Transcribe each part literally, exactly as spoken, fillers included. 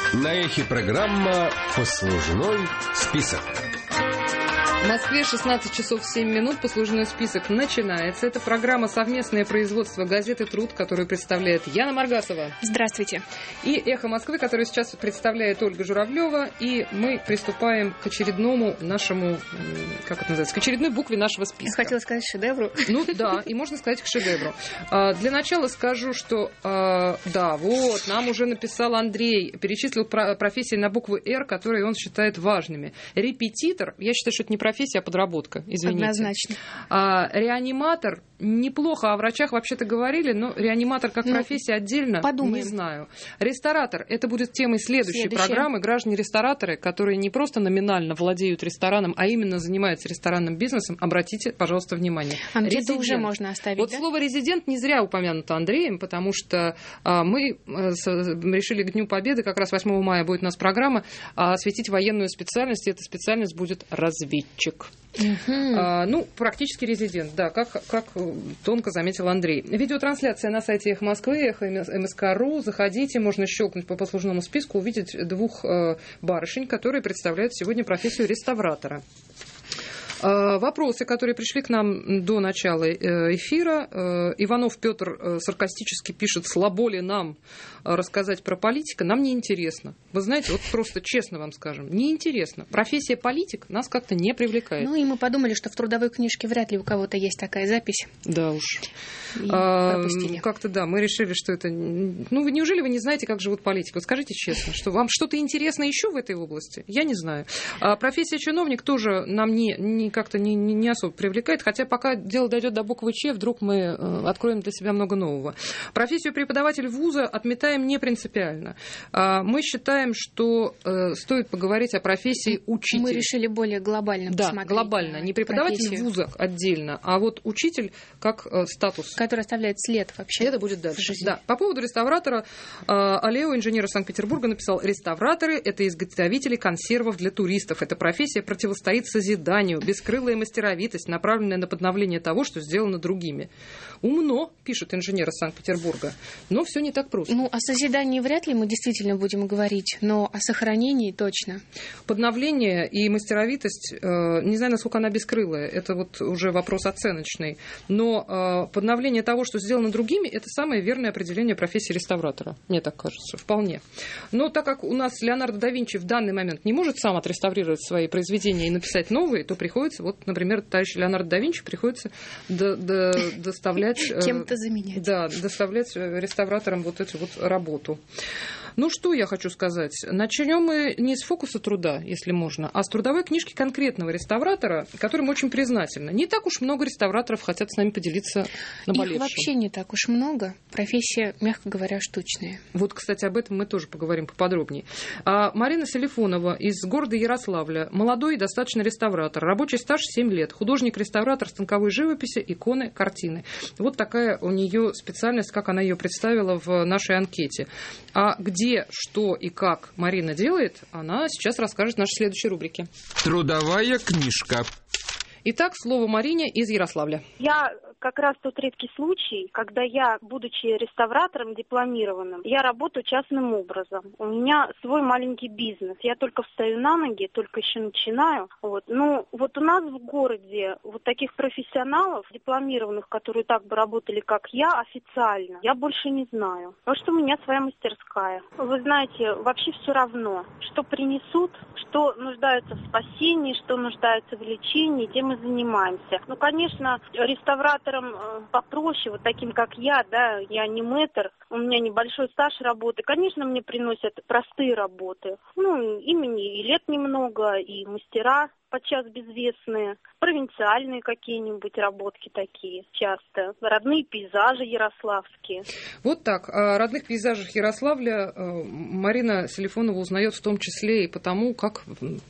На эхе программа «Послужной список». В Москве шестнадцать часов семь минут. Послужной список начинается. Это программа «Совместное производство» газеты «Труд», которую представляет Яна Маргасова. Здравствуйте. И «Эхо Москвы», которую сейчас представляет Ольга Журавлева. И мы приступаем к очередному нашему, как это называется, к очередной букве нашего списка. Я хотела сказать шедевру. Ну да, и можно сказать к шедевру. А, для начала скажу, что а, да, вот, нам уже написал Андрей, перечислил про- профессии на букву «Р», которые он считает важными. Репетитор, я считаю, что это не профессия, а подработка, извините. Однозначно. А, реаниматор, неплохо, о врачах вообще-то говорили, но реаниматор как ну, профессия отдельно, подумаем. Не знаю. Ресторатор, это будет темой следующей Следующая. программы. Граждане-рестораторы, которые не просто номинально владеют рестораном, а именно занимаются ресторанным бизнесом, обратите, пожалуйста, внимание. Анкету уже можно оставить, Вот да? слово «резидент» не зря упомянуто Андреем, потому что а, мы а, с, решили к Дню Победы, как раз восьмого мая будет у нас программа, а, осветить военную специальность, и эта специальность будет разведчик. Uh-huh. А, ну, практически резидент, да, как, как тонко заметил Андрей. Видеотрансляция на сайте «Эхо Москвы», «Эхо МСК.ру». Заходите, можно щелкнуть по послужному списку, увидеть двух э, барышень, которые представляют сегодня профессию реставратора. Вопросы, которые пришли к нам до начала эфира. Иванов Петр саркастически пишет: слабо ли нам рассказать про политика? Нам не интересно. Вы знаете, вот просто честно вам скажем, не интересно. Профессия политик нас как-то не привлекает. Ну и мы подумали, что в трудовой книжке вряд ли у кого-то есть такая запись. Да уж. И пропустили. А, как-то да, мы решили, что это... Ну, вы, неужели вы не знаете, как живут политики? Вот скажите честно, что вам что-то интересно еще в этой области? Я не знаю. А профессия чиновник тоже нам не... не как-то не, не, не особо привлекает, хотя пока дело дойдет до буквы Ч, вдруг мы э, откроем для себя много нового. Профессию преподаватель вуза отметаем не принципиально. А, мы считаем, что э, стоит поговорить о профессии учитель. Мы решили более глобально да, посмотреть. глобально. Не преподаватель профессию. в вузах отдельно, а вот учитель как э, статус. Который оставляет след вообще. Это будет дальше. Да. По поводу реставратора, э, Алео, инженер из Санкт-Петербурга, написал: реставраторы – это изготовители консервов для туристов. Эта профессия противостоит созиданию, бескрылая мастеровитость, направленная на подновление того, что сделано другими. Умно, пишет инженер из Санкт-Петербурга, но все не так просто. Ну, о созидании вряд ли мы действительно будем говорить, но о сохранении точно. Подновление и мастеровитость, э, не знаю, насколько она бескрылая, это вот уже вопрос оценочный, но э, подновление того, что сделано другими, это самое верное определение профессии реставратора, мне так кажется, вполне. Но так как у нас Леонардо да Винчи в данный момент не может сам отреставрировать свои произведения и написать новые, то приходится, вот, например, товарищу Леонардо да Винчи приходится до, до, доставлять... Кем-то заменять. Да, доставлять реставраторам вот эту вот работу. Ну, что я хочу сказать. Начнем мы не с фокуса труда, если можно, а с трудовой книжки конкретного реставратора, которым очень признательна. Не так уж много реставраторов хотят с нами поделиться наболевшим. Их вообще не так уж много. Профессия, мягко говоря, штучная. Вот, кстати, об этом мы тоже поговорим поподробнее. А Марина Селифонова из города Ярославля. Молодой, достаточно реставратор. Рабочий стаж семь лет. Художник-реставратор станковой живописи, иконы, картины. Вот такая у нее специальность, как она ее представила в нашей анкете. А где, что и как Марина делает, она сейчас расскажет в нашей следующей рубрике. Трудовая книжка. Итак, слово Марине из Ярославля. Я как раз тот редкий случай, когда я, будучи реставратором дипломированным, я работаю частным образом. У меня свой маленький бизнес. Я только встаю на ноги, только еще начинаю. Вот. Ну, вот у нас в городе вот таких профессионалов, дипломированных, которые так бы работали, как я, официально, я больше не знаю. Потому что у меня своя мастерская. Вы знаете, вообще все равно, что принесут, что нуждаются в спасении, что нуждаются в лечении, тем и занимаемся. Ну, конечно, реставратор попроще, вот таким, как я, да, я не мэтр, у меня небольшой стаж работы. Конечно, мне приносят простые работы. Ну, имени и лет немного, и мастера подчас безвестные, провинциальные какие-нибудь работки такие часто, родные пейзажи ярославские. Вот так. О родных пейзажах Ярославля Марина Селифонова узнает в том числе и потому, как...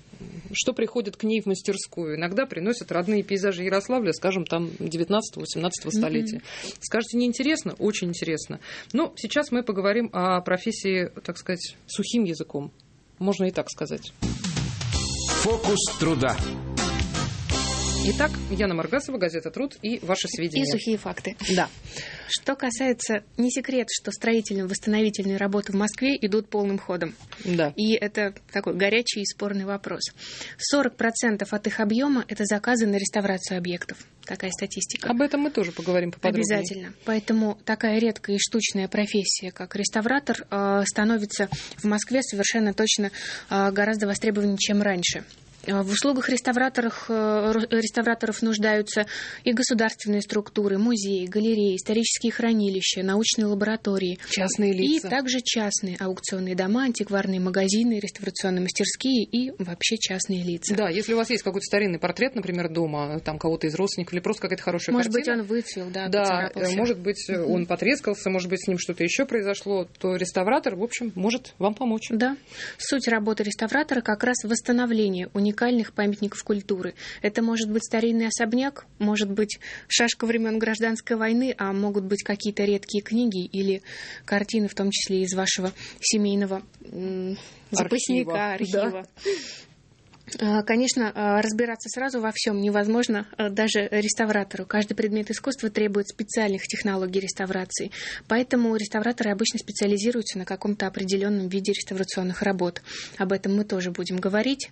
что приходит к ней в мастерскую. Иногда приносят родные пейзажи Ярославля, скажем, там девятнадцатого-восемнадцатого столетия. Mm-hmm. Скажете, неинтересно? Очень интересно. Но сейчас мы поговорим о профессии, так сказать, сухим языком. Можно и так сказать. Фокус труда. Итак, Яна Маргасова, газета «Труд» и ваши сведения. И сухие факты. Да. Что касается, не секрет, что строительно-восстановительные работы в Москве идут полным ходом. Да. И это такой горячий и спорный вопрос. сорок процентов от их объема – это заказы на реставрацию объектов. Такая статистика. Об этом мы тоже поговорим поподробнее. Обязательно. Поэтому такая редкая и штучная профессия, как реставратор, становится в Москве совершенно точно гораздо востребованнее, чем раньше. В услугах реставраторов, реставраторов нуждаются и государственные структуры, музеи, галереи, исторические хранилища, научные лаборатории. Частные лица. И также частные аукционные дома, антикварные магазины, реставрационные мастерские и вообще частные лица. Да, если у вас есть какой-то старинный портрет, например, дома, там кого-то из родственников, или просто какая-то хорошая может картина. Может быть, он выцвел, да, Да, поцарапался. может быть, mm-hmm. он потрескался, может быть, с ним что-то еще произошло, то реставратор, в общем, может вам помочь. Да. Суть работы реставратора как раз восстановление уникальных уникальных памятников культуры. Это может быть старинный особняк, может быть шашка времен Гражданской войны, а могут быть какие-то редкие книги или картины, в том числе из вашего семейного м- запасника, архива. Да. Конечно, разбираться сразу во всем невозможно даже реставратору. Каждый предмет искусства требует специальных технологий реставрации. Поэтому реставраторы обычно специализируются на каком-то определенном виде реставрационных работ. Об этом мы тоже будем говорить.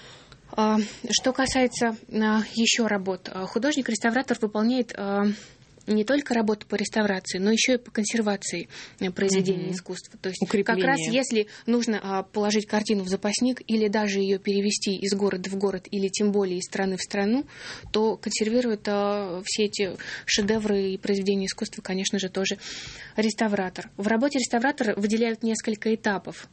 Что касается еще работ, художник-реставратор выполняет не только работу по реставрации, но еще и по консервации произведения угу. искусства. То есть укрепление. Как раз если нужно положить картину в запасник или даже ее перевести из города в город или тем более из страны в страну, то консервирует все эти шедевры и произведения искусства, конечно же, тоже реставратор. В работе реставратора выделяют несколько этапов.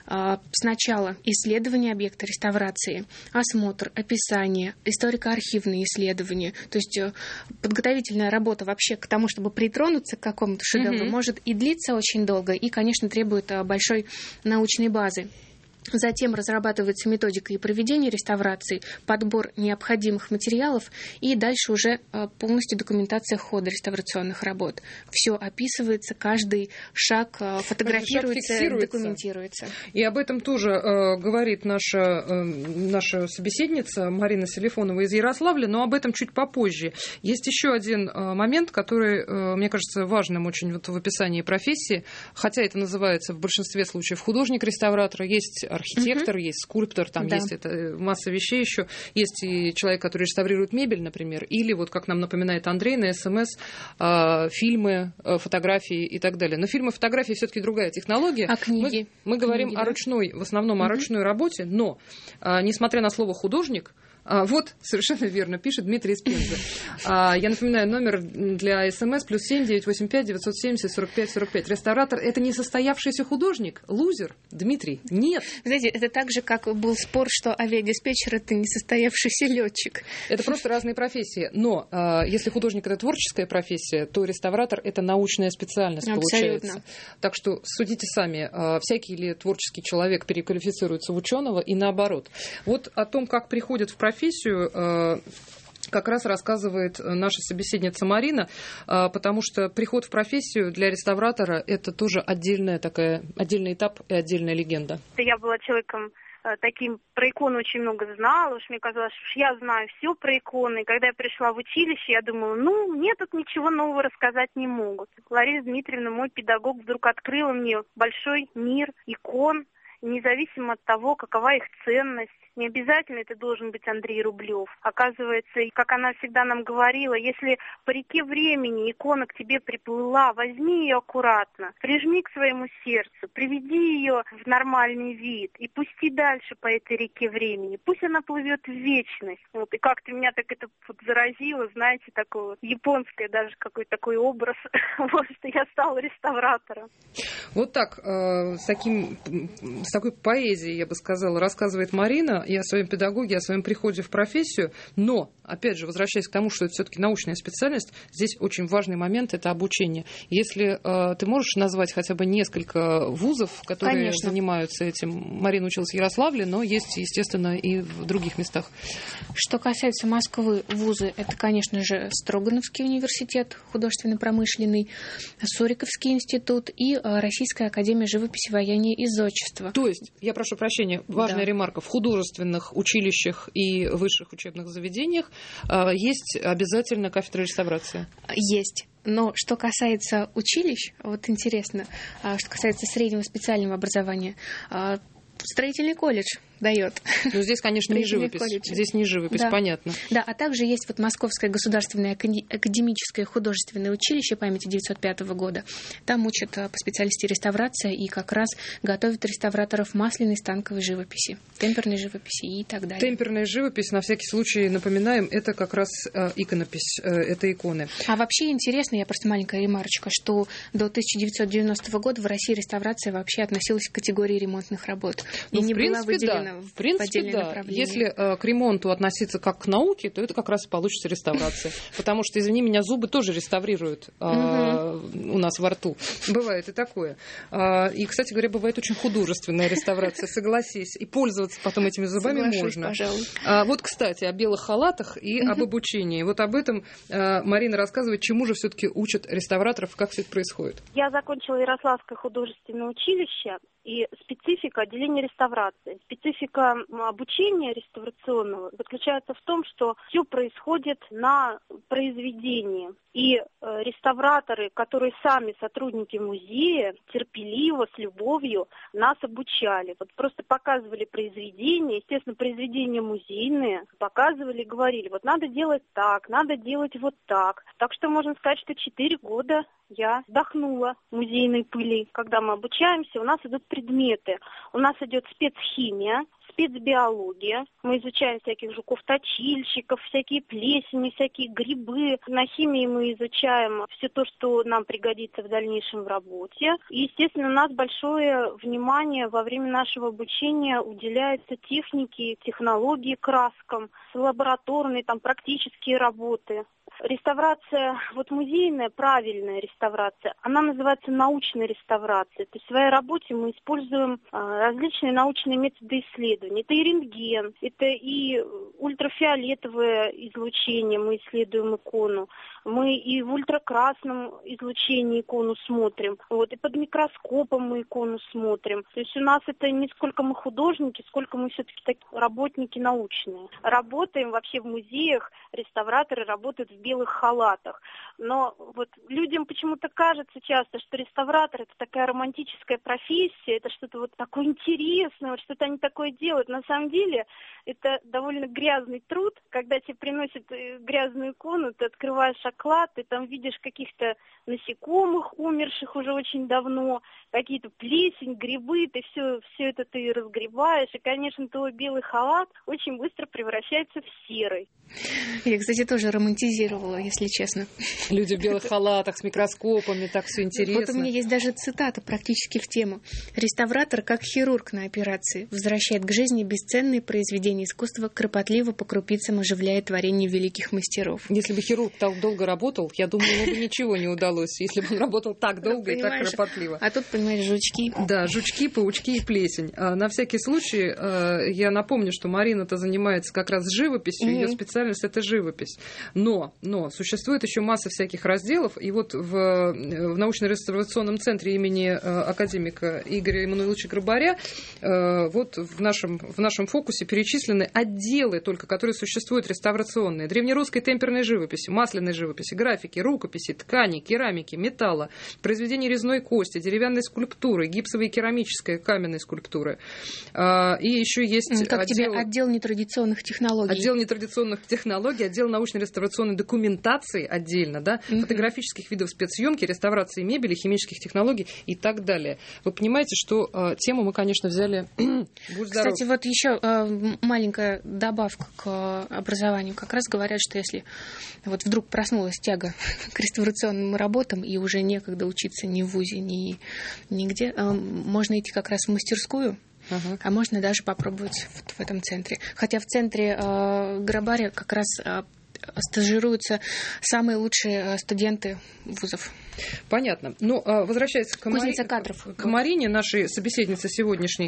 Сначала исследование объекта реставрации, осмотр, описание, историко-архивные исследования. То есть подготовительная работа вообще к тому, чтобы притронуться к какому-то шедевру, mm-hmm. может и длиться очень долго, и, конечно, требует большой научной базы. Затем разрабатывается методика и проведение реставрации, подбор необходимых материалов и дальше уже полностью документация хода реставрационных работ. Все описывается, каждый шаг фотографируется, шаг документируется. И об этом тоже э, говорит наша, э, наша собеседница Марина Селифонова из Ярославля, но об этом чуть попозже. Есть еще один э, момент, который, э, мне кажется, важным очень вот в описании профессии, хотя это называется в большинстве случаев художник-реставратор, есть архитектор, uh-huh. есть скульптор, там да. есть это, масса вещей еще. Есть и человек, который реставрирует мебель, например, или, вот как нам напоминает Андрей на СМС, э, фильмы, э, фотографии и так далее. Но фильмы, фотографии все-таки другая технология. А книги? Мы, мы говорим книги, о да? ручной, в основном uh-huh. о ручной работе, но, э, несмотря на слово «художник», А, вот, совершенно верно, пишет Дмитрий из Пензы. А, я напоминаю, номер для СМС плюс семь девятьсот восемьдесят пять девятьсот семьдесят сорок пять сорок пять. Реставратор – это не состоявшийся художник, лузер. Дмитрий, нет. Знаете, это так же, как был спор, что авиадиспетчер – это не состоявшийся летчик. Это просто разные профессии. Но а, если художник – это творческая профессия, то реставратор – это научная специальность, абсолютно. Получается. Так что судите сами, а, всякий ли творческий человек переквалифицируется в ученого и наоборот. Вот о том, как приходят в профессию, профессию как раз рассказывает наша собеседница Марина, потому что приход в профессию для реставратора – это тоже отдельная такая, отдельный этап и отдельная легенда. Я была человеком таким, про иконы очень много знала, уж мне казалось, что я знаю все про иконы. И когда я пришла в училище, я думала, ну, мне тут ничего нового рассказать не могут. Лариса Дмитриевна, мой педагог, вдруг открыла мне большой мир икон, независимо от того, какова их ценность. Не обязательно это должен быть Андрей Рублев. Оказывается, и как она всегда нам говорила, если по реке времени икона к тебе приплыла, возьми ее аккуратно, прижми к своему сердцу, приведи ее в нормальный вид и пусти дальше по этой реке времени. Пусть она плывет в вечность. Вот. И как-то меня так это вот заразило, знаете, такое вот японское даже какой-то такой образ, вот, что я стала реставратором. Вот так, э, с, таким, с такой поэзией, я бы сказала, рассказывает Марина и о своем педагоге, о своем приходе в профессию. Но, опять же, возвращаясь к тому, что это все-таки научная специальность, здесь очень важный момент – это обучение. Если э, ты можешь назвать хотя бы несколько вузов, которые Конечно. занимаются этим. Марина училась в Ярославле, но есть, естественно, и в других местах. Что касается Москвы, вузы – это, конечно же, Строгановский университет художественно-промышленный, Суриковский институт и Российская академия живописи, ваяния и зодчества. То есть, я прошу прощения, важная да. ремарка, в художественном художественных училищах и высших учебных заведениях есть обязательно кафедра реставрации? Есть. Но что касается училищ, вот интересно, что касается среднего специального образования, строительный колледж дает. Ну, здесь, конечно, не живопись. Колледжи. Здесь не живопись, да. Понятно. Да, а также есть вот Московское государственное академическое художественное училище памяти девятьсот пятого года. Там учат по специальности реставрация и как раз готовят реставраторов масляной станковой живописи, темперной живописи и так далее. Темперная живопись, на всякий случай напоминаем, это как раз иконопись, это иконы. А вообще интересно, я просто маленькая ремарочка, что до тысяча девятьсот девяностого года в России реставрация вообще относилась к категории ремонтных работ. Ну, и не в принципе, была выделена да. В принципе, да. Если э, к ремонту относиться как к науке, то это как раз и получится реставрация. Потому что, извини меня, зубы тоже реставрируют э, у нас во рту. Бывает и такое. Э, и, кстати говоря, бывает очень художественная реставрация, согласись. И пользоваться потом этими зубами Соглашусь, можно. Пожалуй. А, вот, кстати, о белых халатах и об обучении. Вот об этом э, Марина рассказывает, чему же все-таки учат реставраторов, как все это происходит. Я закончила Ярославское художественное училище. И специфика отделения реставрации, специфика обучения реставрационного заключается в том, что все происходит на произведении. И э, реставраторы, которые сами сотрудники музея, терпеливо, с любовью нас обучали. Вот просто показывали произведения, естественно, произведения музейные, показывали, говорили, вот надо делать так, надо делать вот так. Так что можно сказать, что четыре года я вдохнула музейной пыли. Когда мы обучаемся, у нас идут предметы. У нас идет спецхимия, спецбиология. Мы изучаем всяких жуков-точильщиков, всякие плесени, всякие грибы. На химии мы изучаем все то, что нам пригодится в дальнейшем в работе. И, естественно, у нас большое внимание во время нашего обучения уделяется технике, технологии, краскам, лабораторные, там, практические работы. Реставрация, вот музейная, правильная реставрация, она называется научной реставрацией. То есть в своей работе мы используем а, различные научные методы исследования. Это и рентген, это и ультрафиолетовое излучение, мы исследуем икону. Мы и в ультракрасном излучении икону смотрим, вот, и под микроскопом мы икону смотрим. То есть у нас это не сколько мы художники, сколько мы все-таки такие работники научные. Работаем вообще в музеях, реставраторы работают в белых халатах. Но вот людям почему-то кажется часто, что реставратор — это такая романтическая профессия, это что-то вот такое интересное, вот что-то они такое делают. На самом деле это довольно грязный труд. Когда тебе приносят грязную икону, ты открываешь оклад, ты там видишь каких-то насекомых, умерших уже очень давно, какие-то плесень, грибы, ты все, все это ты разгребаешь, и, конечно, твой белый халат очень быстро превращается в серый. Я, кстати, тоже романтизировала, если честно. Люди в белых халатах с микроскопами, так все интересно. Вот у меня есть даже цитата практически в тему. «Реставратор, как хирург на операции, возвращает к жизни бесценные произведения искусства, кропотливо по крупицам оживляет творение великих мастеров». Если бы хирург так долго работал, я думаю, ему бы ничего не удалось, если бы он работал так долго и так кропотливо. А тут, понимаешь, жучки. Да, жучки, паучки и плесень. На всякий случай я напомню, что Марина-то занимается как раз живописью, ее специальность — это живопись. Но, но существует еще масса всяких разделов, и вот в, в научно-реставрационном центре имени академика Игоря Эммануиловича Грабаря вот в нашем, в нашем фокусе перечислены отделы только, которые существуют реставрационные. Древнерусской темперной живописи, масляной живописи, графики, рукописи, ткани, керамики, металла, произведения резной кости, деревянной скульптуры, гипсовой и керамической, каменной скульптуры. И еще есть как отдел... тебе отдел нетрадиционных технологий. Отдел нетрадиционных технологий, отдел научно-реставрационной документации отдельно, да, mm-hmm. фотографических видов спецсъемки, реставрации мебели, химических технологий и так далее. Вы понимаете, что э, тему мы, конечно, взяли. Будь здоров. Кстати, вот еще э, маленькая добавка к э, образованию. Как раз говорят, что если вот вдруг проснулась тяга к реставрационным работам и уже некогда учиться ни в вузе, ни нигде, э, можно идти как раз в мастерскую. Uh-huh. А можно даже попробовать в, в этом центре. Хотя в центре э, Грабаря как раз э, стажируются самые лучшие э, студенты вузов. Понятно. Ну, возвращаясь к, Мари... кадров. к Марине, нашей собеседнице сегодняшней,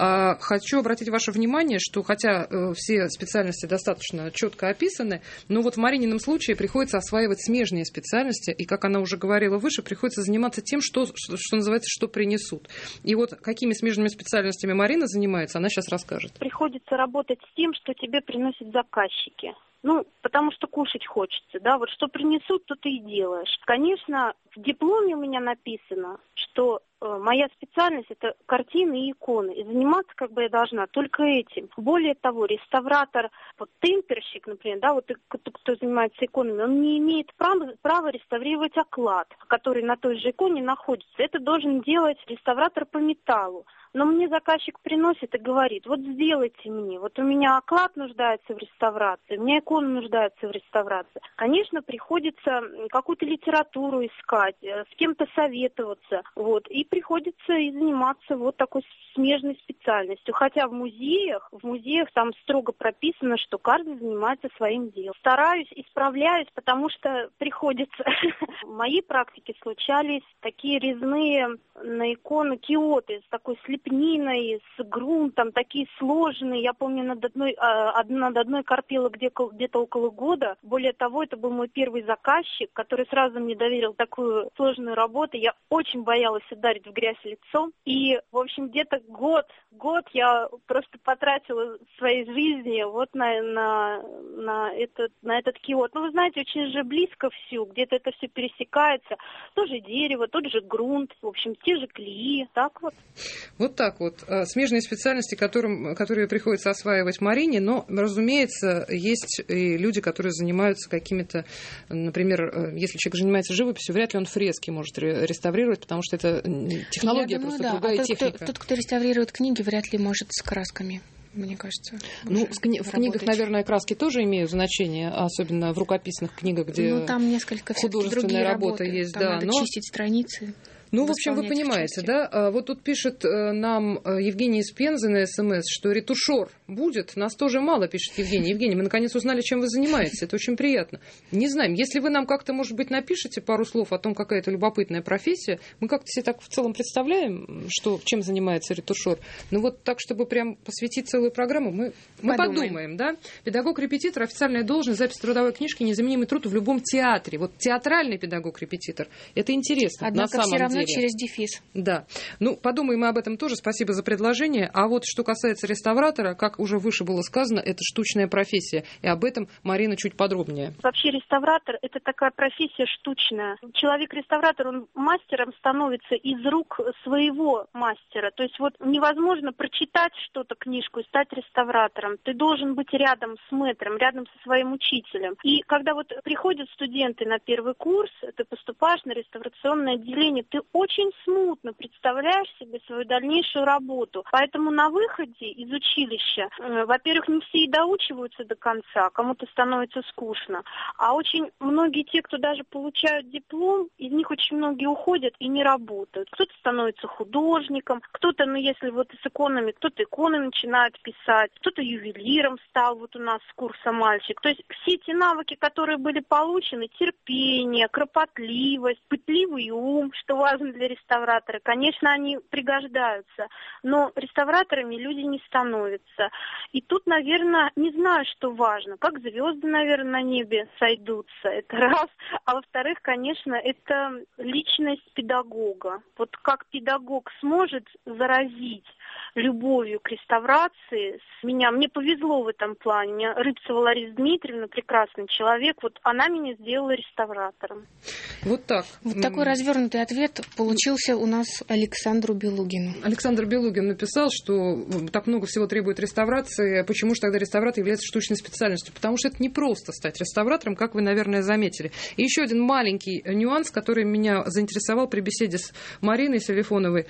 хочу обратить ваше внимание, что хотя все специальности достаточно четко описаны, но вот в Маринином случае приходится осваивать смежные специальности, и, как она уже говорила выше, приходится заниматься тем, что, что называется, что принесут. И вот какими смежными специальностями Марина занимается, она сейчас расскажет. Приходится работать с тем, что тебе приносят заказчики. Ну, потому что кушать хочется, да, вот что принесут, то ты и делаешь. Конечно, в дипломе у меня написано, что э, моя специальность – это картины и иконы, и заниматься как бы я должна только этим. Более того, реставратор, вот темперщик, например, да, вот кто, кто занимается иконами, он не имеет права, права реставрировать оклад, который на той же иконе находится. Это должен делать реставратор по металлу. Но мне заказчик приносит и говорит, вот сделайте мне, вот у меня оклад нуждается в реставрации, у меня икона нуждается в реставрации. Конечно, приходится какую-то литературу искать, с кем-то советоваться, вот, и приходится и заниматься вот такой смежной специальностью. Хотя в музеях, в музеях там строго прописано, что каждый занимается своим делом. Стараюсь, исправляюсь, потому что приходится. В моей практике случались такие резные на икону киоты с такой слепниной, с грунтом, такие сложные. Я помню, над одной, над одной корпела где-то около года. Более того, это был мой первый заказчик, который сразу мне доверил такую сложную работу. Я очень боялась ударить в грязь лицом. И, в общем, где-то год, год я просто потратила своей жизни вот на, на, на, этот, на этот киот. Ну, вы знаете, очень же близко все, где-то это все пересекается. Тоже дерево, тот же грунт, в общем, те же клеи, так вот. Вот так вот. Смежные специальности, которым, которые приходится осваивать Марине, но, разумеется, есть и люди, которые занимаются какими-то, например, если человек занимается живописью, вряд ли он фрески может реставрировать, потому что это технология, думаю, просто да. другая а тот, техника. Кто, тот, кто реставрирует книги, вряд ли может с красками. Мне кажется. Ну, в, кни- в книгах, наверное, краски тоже имеют значение, особенно в рукописных книгах, где ну, там несколько художественная работа работы. есть. Там да, надо но... чистить страницы. Ну, в общем, вы понимаете, да? Вот тут пишет нам Евгений из Пензы на СМС, что ретушер будет. Нас тоже мало, пишет Евгений. Евгений, мы наконец узнали, чем вы занимаетесь. Это очень приятно. Не знаем, если вы нам как-то, может быть, напишите пару слов о том, какая это любопытная профессия. Мы как-то себе так в целом представляем, что, чем занимается ретушер. Ну, вот так, чтобы прям посвятить целую программу, мы, мы подумаем. подумаем, да? Педагог-репетитор, официальная должность, запись трудовой книжки, незаменимый труд в любом театре. Вот театральный педагог-репетитор. Это интересно, однако на самом все равно деле. Через дефис. Да. Ну, подумаем мы об этом тоже. Спасибо за предложение. А вот что касается реставратора, как уже выше было сказано, это штучная профессия. И об этом Марина чуть подробнее. Вообще реставратор – это такая профессия штучная. Человек-реставратор, он мастером становится из рук своего мастера. То есть вот невозможно прочитать что-то, книжку, и стать реставратором. Ты должен быть рядом с мэтром, рядом со своим учителем. И когда вот приходят студенты на первый курс, ты поступаешь на реставрационное отделение, ты очень смутно представляешь себе свою дальнейшую работу. Поэтому на выходе из училища, э, во-первых, не все и доучиваются до конца, кому-то становится скучно. А очень многие те, кто даже получают диплом, из них очень многие уходят и не работают. Кто-то становится художником, кто-то, ну если вот с иконами, кто-то иконы начинает писать, кто-то ювелиром стал, вот у нас с курса мальчик. То есть все те навыки, которые были получены, терпение, кропотливость, пытливый ум, что важно для реставратора, конечно, они пригождаются, но реставраторами люди не становятся. И тут, наверное, не знаю, что важно, как звезды, наверное, на небе сойдутся, это раз, а во-вторых, конечно, это личность педагога. Вот как педагог сможет заразить любовью к реставрации меня, мне повезло в этом плане, мне Рыбцева Лариса Дмитриевна, прекрасный человек, вот она меня сделала реставратором. Вот так. Вот такой развернутый ответ получился у нас Александру Белугину. Александр Белугин написал, что так много всего требует реставрации. Почему же тогда реставратор является штучной специальностью? Потому что это не просто стать реставратором, как вы, наверное, заметили. И еще один маленький нюанс, который меня заинтересовал при беседе с Мариной Савифоновой.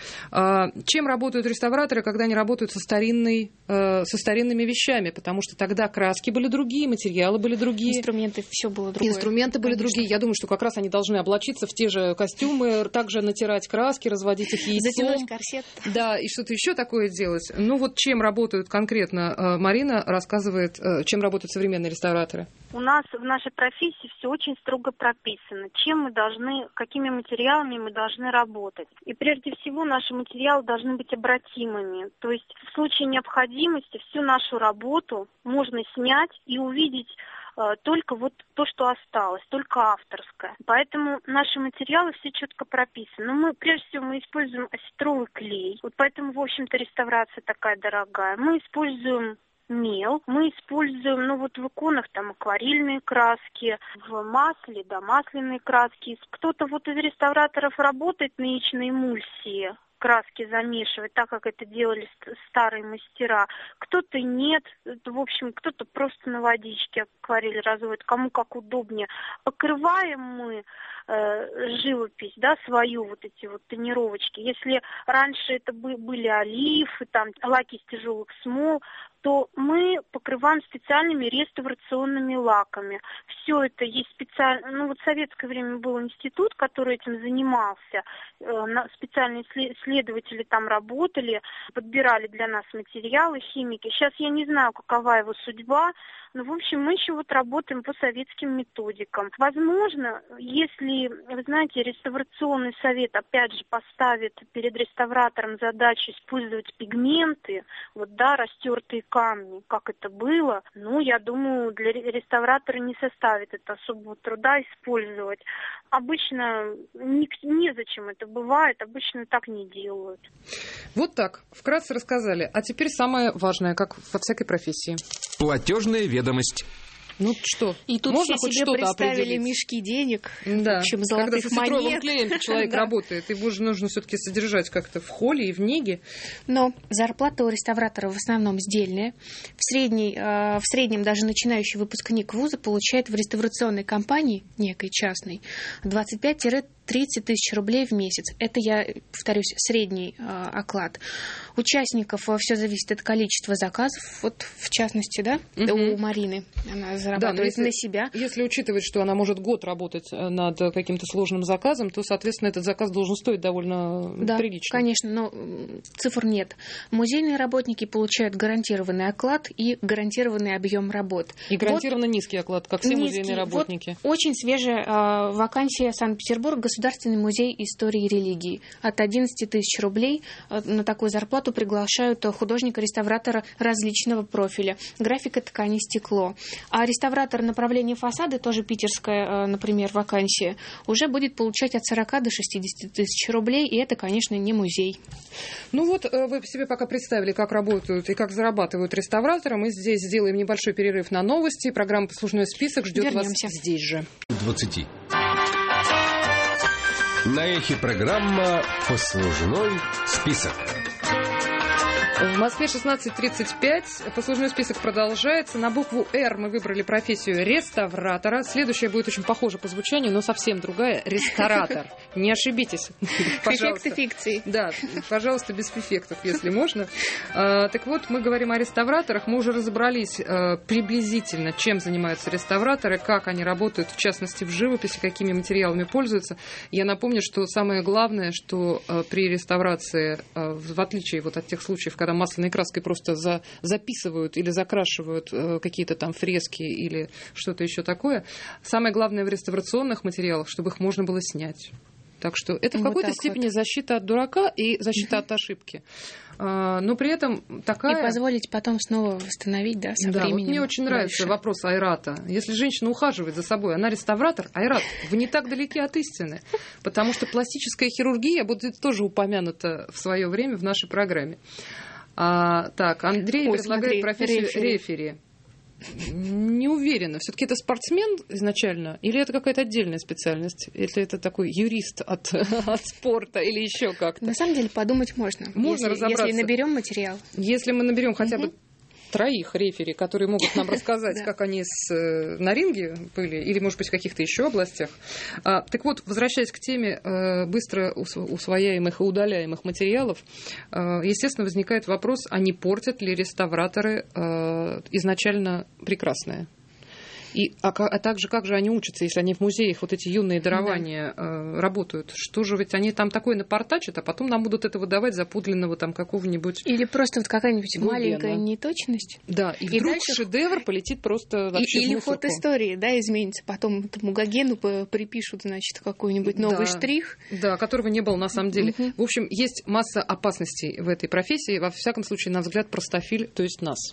Чем работают реставраторы, когда они работают со, старинной, со старинными вещами? Потому что тогда краски были другие, материалы были другие. Инструменты, все было другое. Инструменты были Конечно. другие. Я думаю, что как раз они должны облачиться в те же костюмы, также натирать краски, разводить их яйцом. Затянуть корсет. Да, и что-то еще такое делать. Ну вот чем работают конкретно, Марина рассказывает, чем работают современные реставраторы. У нас в нашей профессии все очень строго прописано, чем мы должны, какими материалами мы должны работать. И прежде всего наши материалы должны быть обратимыми. То есть в случае необходимости всю нашу работу можно снять и увидеть э, только вот то, что осталось, только авторское. Поэтому наши материалы все четко прописаны. Но мы, прежде всего, мы используем осетровый клей. Вот поэтому, в общем-то, реставрация такая дорогая. Мы используем мел. Мы используем, ну вот в иконах там акварельные краски, в масле, да, масляные краски. Кто-то вот из реставраторов работает на яичной эмульсии, краски замешивать, так как это делали старые мастера. Кто-то нет, в общем, кто-то просто на водичке акварель разводит, кому как удобнее. Покрываем мы э, живопись, да, свою, вот эти вот тонировочки. Если раньше это были олифы, там, лаки из тяжелых смол, то мы покрываем специальными реставрационными лаками. Все это есть специально, ну вот в советское время был институт, который этим занимался, специальные исследователи там работали, подбирали для нас материалы, химики. Сейчас я не знаю, какова его судьба, но, в общем, мы еще вот работаем по советским методикам. Возможно, если, вы знаете, реставрационный совет, опять же, поставит перед реставратором задачу использовать пигменты, вот, да, растертые камни, как это было, ну, я думаю, для реставратора не составит это особого труда использовать. Обычно не, незачем это бывает, обычно так не делают. Вот так, вкратце рассказали. А теперь самое важное, как во всякой профессии. Платежная ведомость. Ну что, и тут можно все хоть себе что-то представили определить? Мешки денег, да. в общем, Когда золотых со сетровым монет. клеем человек работает, его же нужно все-таки содержать как-то в холле и в неге. Но зарплата у реставратора в основном сдельная. В, средней, э, в среднем даже начинающий выпускник вуза получает в реставрационной компании, некой частной, двадцать пять тридцать тысяч рублей в месяц. Это, я повторюсь, средний э, оклад. Участников э, все зависит от количества заказов. Вот в частности, да, угу. у Марины она зарабатывает да, если, на себя. Если учитывать, что она может год работать над каким-то сложным заказом, то, соответственно, этот заказ должен стоить довольно да, прилично. Конечно, но цифр нет. Музейные работники получают гарантированный оклад и гарантированный объем работ. И гарантированно вот, низкий оклад, как все низкий. Музейные работники. Вот очень свежая э, вакансия Санкт-Петербург, Государственный музей истории и религии. От одиннадцати тысяч рублей э, на такую зарплату приглашают художника-реставратора различного профиля. Графика, ткани, стекло. А реставратор направления фасады, тоже питерская, э, например, вакансия, уже будет получать от сорока до шестидесяти тысяч рублей, и это, конечно, не музей. Ну вот, э, вы себе пока представили, как работают и как зарабатывают реставраторы. Мы здесь сделаем небольшой перерыв на новости. Программа «Послужной список» ждет Вернемся. вас здесь же. двадцати. На эхе программа «Послужной список». В Москве шестнадцать тридцать пять. Послужной список продолжается. На букву «Р» мы выбрали профессию реставратора. Следующая будет очень похожа по звучанию, но совсем другая. Ресторатор. Не ошибитесь. Эффекты фикции. Да, пожалуйста, без эффектов, если можно. А, так вот, мы говорим о реставраторах. Мы уже разобрались а, приблизительно, чем занимаются реставраторы, как они работают, в частности, в живописи, какими материалами пользуются. Я напомню, что самое главное, что а, при реставрации, а, в отличие вот от тех случаев, когда масляной краской просто за, записывают или закрашивают э, какие-то там фрески или что-то еще такое. Самое главное в реставрационных материалах, чтобы их можно было снять. Так что это в какой-то вот степени вот. защита от дурака и защита угу. от ошибки. А, но при этом такая... И позволить потом снова восстановить, да, со да, временем. Вот мне очень нравится дальше. Вопрос айрата. Если женщина ухаживает за собой, она реставратор, айрат, вы не так далеки от истины. Потому что пластическая хирургия будет тоже упомянута в свое время в нашей программе. А, так, Андрей Ой, предлагает смотри, профессию рефери. рефери. Не уверена. Все-таки это спортсмен изначально? Или это какая-то отдельная специальность? Или это такой юрист от, от спорта? Или еще как-то? На самом деле подумать можно. Можно если, разобраться. Если наберем материал. Если мы наберем хотя бы троих рефери, которые могут нам рассказать, да. как они с, на ринге были, или, может быть, в каких-то еще областях. А, так вот, возвращаясь к теме э, быстро усвояемых и удаляемых материалов, э, естественно, возникает вопрос, а не портят ли реставраторы э, изначально прекрасное? И, а, а также как же они учатся, если они в музеях, вот эти юные дарования, да. э, работают? Что же ведь они там такое напортачат, а потом нам будут это выдавать за подлинного там какого-нибудь... Или просто вот какая-нибудь Губена. Маленькая неточность. Да, и, и вдруг дальше... шедевр полетит просто вообще и, в Или мусорку. ход истории, да, изменится. Потом этому Гогену припишут, значит, какой-нибудь новый да. штрих. Да, которого не было на самом деле. Uh-huh. В общем, есть масса опасностей в этой профессии. Во всяком случае, на взгляд простофиль, то есть нас.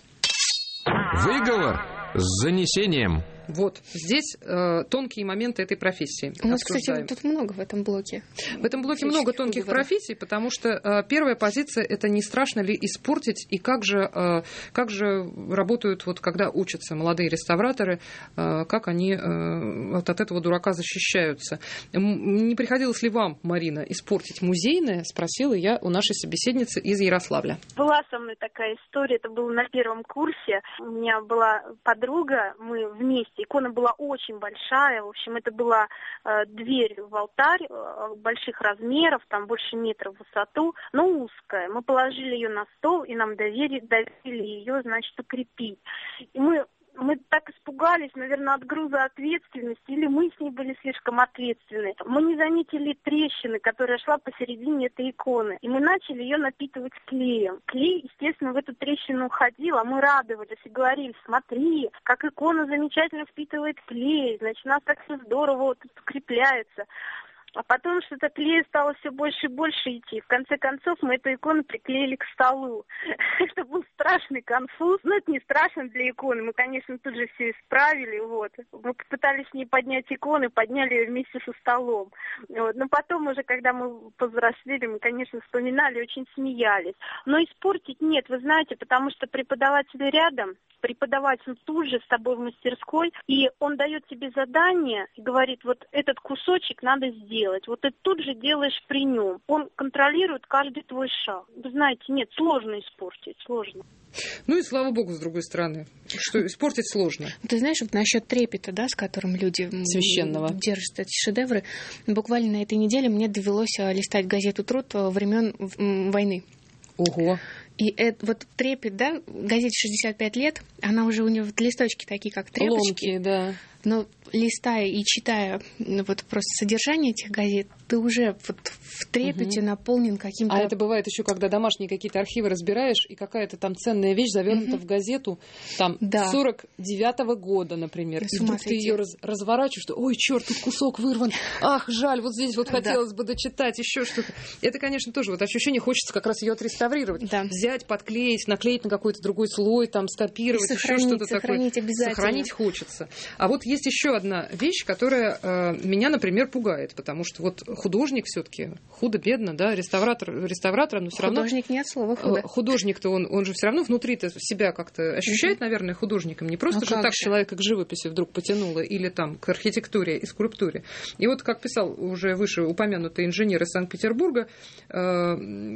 Выговор с занесением. Вот, здесь э, тонкие моменты этой профессии. У нас, кстати, тут много в этом блоке. В этом блоке Физических много тонких выговоров. профессий, потому что э, первая позиция – это не страшно ли испортить, и как же, э, как же работают, вот, когда учатся молодые реставраторы, э, как они э, вот от этого дурака защищаются. Не приходилось ли вам, Марина, испортить музейное, спросила я у нашей собеседницы из Ярославля. Была со мной такая история, это было на первом курсе. У меня была подруга, мы вместе. Икона была очень большая, в общем, это была э, дверь в алтарь э, больших размеров, там больше метра в высоту, но узкая. Мы положили ее на стол, и нам доверили, доверили ее, значит, укрепить. И мы... Мы так испугались, наверное, от груза ответственности, или мы с ней были слишком ответственны. Мы не заметили трещины, которая шла посередине этой иконы. И мы начали ее напитывать клеем. Клей, естественно, в эту трещину уходил, а мы радовались и говорили: смотри, как икона замечательно впитывает клей, значит, у нас так все здорово вот укрепляется. А потом что-то клея стало все больше и больше идти. В конце концов, мы эту икону приклеили к столу. Это был страшный конфуз. Но это не страшно для иконы. Мы, конечно, тут же все исправили. Вот. Мы попытались с ней поднять икону, подняли ее вместе со столом. Вот. Но потом уже, когда мы повзрослели, мы, конечно, вспоминали, очень смеялись. Но испортить нет, вы знаете, потому что преподаватель рядом, преподаватель тут же с тобой в мастерской, и он дает тебе задание и говорит: вот этот кусочек надо сделать. Вот ты тут же делаешь при нем. Он контролирует каждый твой шаг. Вы знаете, нет, сложно испортить, сложно. Ну и слава богу, с другой стороны, что испортить сложно. Ты знаешь, вот насчет трепета, да, с которым люди священного держат эти шедевры, буквально на этой неделе мне довелось листать газету «Труд» времен войны. Ого. И это, вот трепет, да, газете шестьдесят пять лет, она уже у нее вот листочки такие, как тряпочки. Ломкие, да. Но листая и читая вот просто содержание этих газет, ты уже вот в трепете угу. наполнен каким-то... А это бывает еще, когда домашние какие-то архивы разбираешь, и какая-то там ценная вещь завернута угу. в газету там да. сорок девятого года, например. И вдруг ты ее раз, разворачиваешь, что ой, черт, тут кусок вырван, ах, жаль, вот здесь вот хотелось да. бы дочитать еще что-то. Это, конечно, тоже вот ощущение, хочется как раз ее отреставрировать. Да. Взять, подклеить, наклеить на какой-то другой слой, там, скопировать, еще что-то такое. Сохранить обязательно. Сохранить хочется. А вот есть еще одна вещь, которая э, меня, например, пугает, потому что вот художник все-таки худо-бедно, да, реставратор, реставратором, но все равно... Художник не от слова худо. Художник-то, он, он же все равно внутри-то себя как-то ощущает, mm-hmm. наверное, художником. Не просто ну, же так же? Человека к живописи вдруг потянуло или там к архитектуре и скульптуре. И вот, как писал уже выше упомянутый инженер из Санкт-Петербурга, э,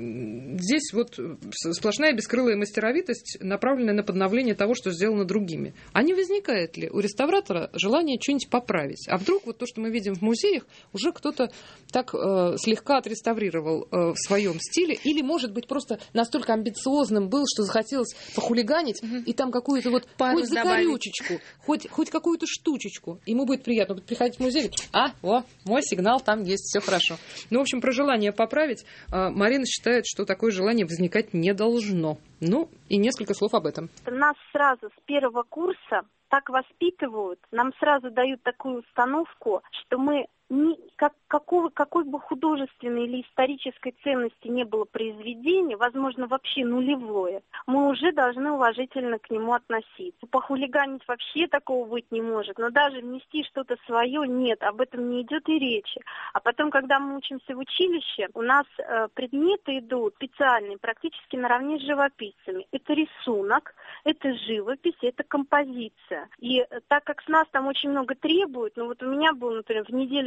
здесь вот сплошная бескрылая мастеровитость, направленная на подновление того, что сделано другими. А не возникает ли у реставратора желание что-нибудь поправить? А вдруг вот то, что мы видим в музеях, уже кто-то так э, слегка отреставрировал э, в своем стиле, или, может быть, просто настолько амбициозным был, что захотелось похулиганить, угу. и там какую-то вот Пару хоть закорючечку, хоть, хоть какую-то штучечку. Ему будет приятно. Будет приходить в музей и говорить: а, о, мой сигнал там есть, все хорошо. Ну, в общем, про желание поправить э, Марина считает, что такое желание возникать не должно. Ну, и несколько слов об этом. Нас сразу с первого курса так воспитывают, нам сразу дают такую установку, что мы ни, как, какого, какой бы художественной или исторической ценности не было произведение, возможно, вообще нулевое, мы уже должны уважительно к нему относиться. Похулиганить вообще такого быть не может, но даже внести что-то свое нет, об этом не идет и речи. А потом, когда мы учимся в училище, у нас э, предметы идут специальные, практически наравне с живописцами. Это рисунок, это живопись, это композиция. И так как с нас там очень много требуют, ну вот у меня был, например, в неделю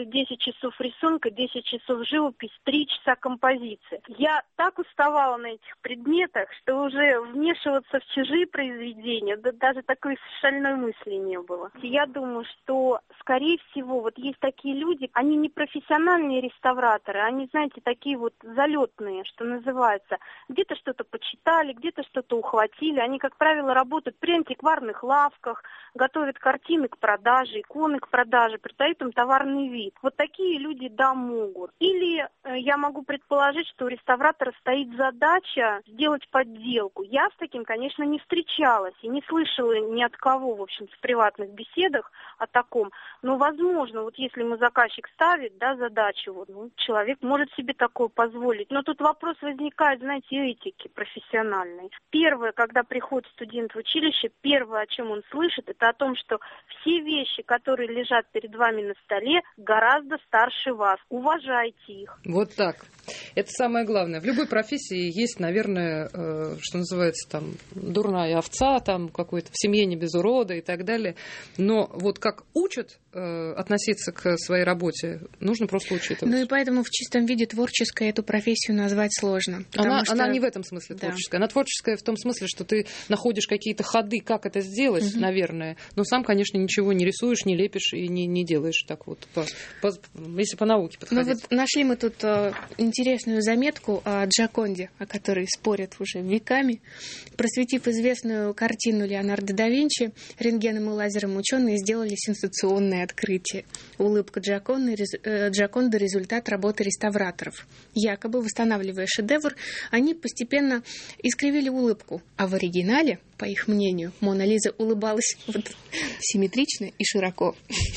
делаю десять часов рисунка, десять часов живопись, три часа композиции. Я так уставала на этих предметах, что уже вмешиваться в чужие произведения, да, даже такой шальной мысли не было. Я думаю, что, скорее всего, вот есть такие люди, они не профессиональные реставраторы, они, знаете, такие вот залетные, что называется. Где-то что-то почитали, где-то что-то ухватили. Они, как правило, работают при антикварных лавках, готовят картины к продаже, иконы к продаже, придают им товарный вид. Вот такие люди, да, могут. Или э, я могу предположить, что у реставратора стоит задача сделать подделку. Я с таким, конечно, не встречалась и не слышала ни от кого, в общем, в приватных беседах о таком. Но, возможно, вот если ему заказчик ставит, да, задачу, вот, ну, человек может себе такое позволить. Но тут вопрос возникает, знаете, этики профессиональной. Первое, когда приходит студент в училище, первое, о чем он слышит, это о том, что все вещи, которые лежат перед вами на столе, гораздо старше вас. Уважайте их. Вот так. Это самое главное. В любой профессии есть, наверное, э, что называется, там, дурная овца, там, какой-то в семье не без урода и так далее. Но вот как учат э, относиться к своей работе, нужно просто учитывать. Ну и поэтому в чистом виде творческой эту профессию назвать сложно. Она, что... она не в этом смысле творческая. Да. Она творческая в том смысле, что ты находишь какие-то ходы, как это сделать, угу. наверное, но сам, конечно, ничего не рисуешь, не лепишь и не, не делаешь так вот, по, по, если по науке подходить. Ну вот нашли мы тут э, интересную заметку о Джоконде, о которой спорят уже веками. Просветив известную картину Леонардо да Винчи, рентгеном и лазером ученые сделали сенсационное открытие. Улыбка Джоконды, э, Джоконды – результат работы реставраторов. Якобы, восстанавливая шедевр, они постепенно искривили улыбку, а в оригинале, по их мнению, Мона Лиза улыбалась вот симметрично и широко.